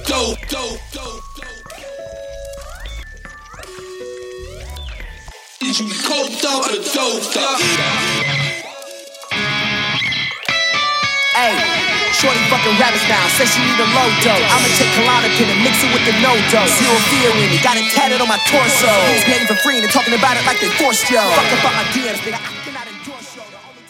You coked up or doped up? Hey, shorty fucking rabbits now, says she need a low dose. I'ma take Klonopin and mix it with the no dose. Zero fear in me, got it tatted on my torso. Niggas paying for free and talking about it like they forced yo. Fuck up on my DMs, nigga.